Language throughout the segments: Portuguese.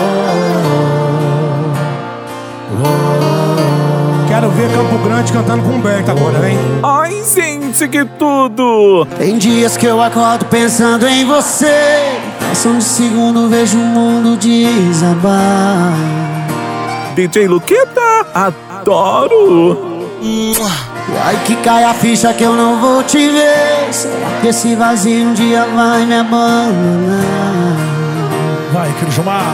Quero ver Campo Grande cantando com o Humberto agora, hein? Ai, gente, que tudo! Tem dias que eu acordo pensando em você. Passam de segundo, vejo o mundo desabar. DJ Luqueta, adoro! Ai, que cai a ficha que eu não vou te ver. Será que esse vazio um dia vai me abandonar? Vai, Crismar.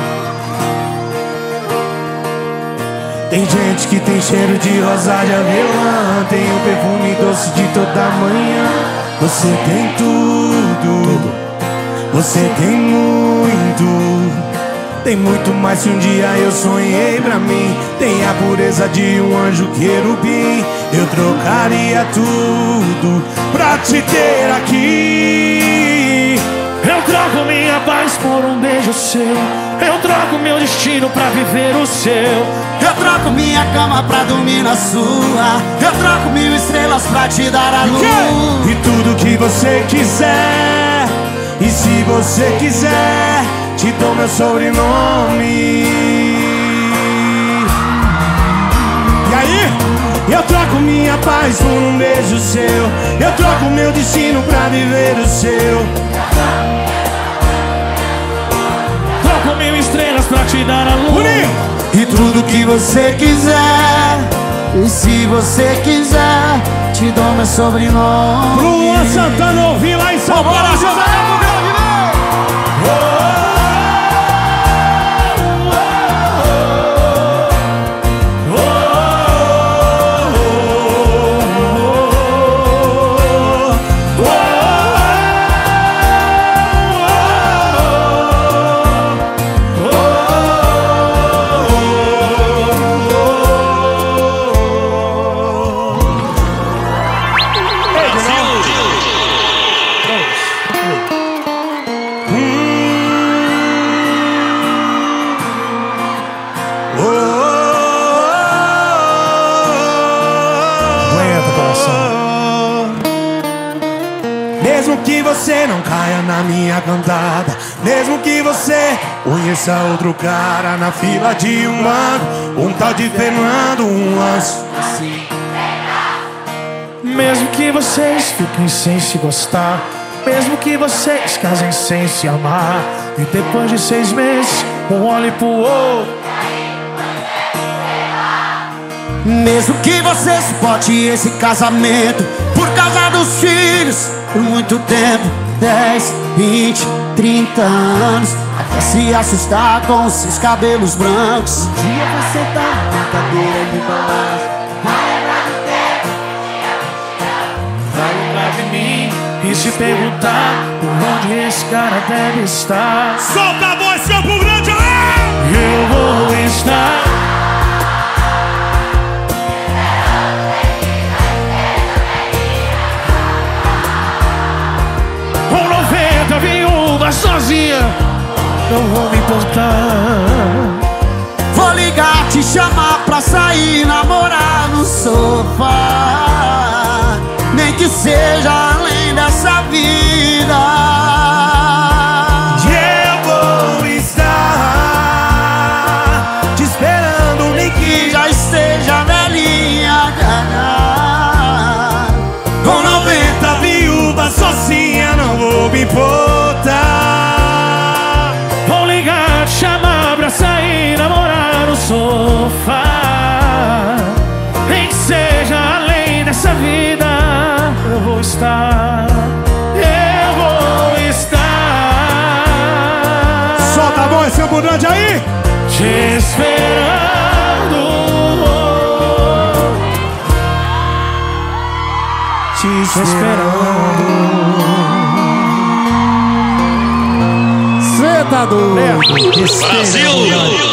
Tem gente que tem cheiro de rosa de avelã, tem o perfume doce de toda manhã. Você tem tudo, você tem muito. Tem muito mais que um dia eu sonhei pra mim. Tem a pureza de um anjo querubim. Eu trocaria tudo pra te ter aqui. Eu troco minha paz por um beijo seu. Eu troco meu destino pra viver o seu. Eu troco minha cama pra dormir na sua. Eu troco 1000 estrelas pra te dar a luz. E tudo que você quiser. E se você quiser, te dou meu sobrenome. E aí? Eu troco minha paz por um beijo seu. Eu troco meu destino pra viver o seu. Troco 1000 estrelas pra te dar a luz. E tudo que você quiser. E se você quiser, te dou meu sobrenome. Pro Luan Santana ouvir lá em São Paulo. Mesmo que você não caia na minha cantada, mesmo que você conheça outro cara na fila de um banco, um tal de Fernando, um lanço. Mesmo que vocês fiquem sem se gostar, mesmo que vocês casem sem se amar, e depois de 6 meses um olhe pro outro. Mesmo que você suporte esse casamento por causa dos filhos por muito tempo, 10, 20, 30 anos, até se assustar com os seus cabelos brancos. Um dia vai sentar na cadeira de balanço, Vai lembrar de mim e se perguntar por onde esse cara deve estar. Solta a voz, Campo Grande, Eu vou estar. Com 90 viúvas sozinha, não vou me importar. vou ligar, te chamar pra sair, namorar no sofá, nem que seja além dessa vida. eu vou estar te esperando, nem que Já esteja velhinha, com 90 viúvas sozinha, não vou me importar. Vou ligar, te chamar pra sair, namorar no sofá, nem que seja além dessa vida. Eu vou estar, eu vou estar. Solta a voz, Campo Grande aí. Te esperando, Te esperando. Cê tá doido. Brasil!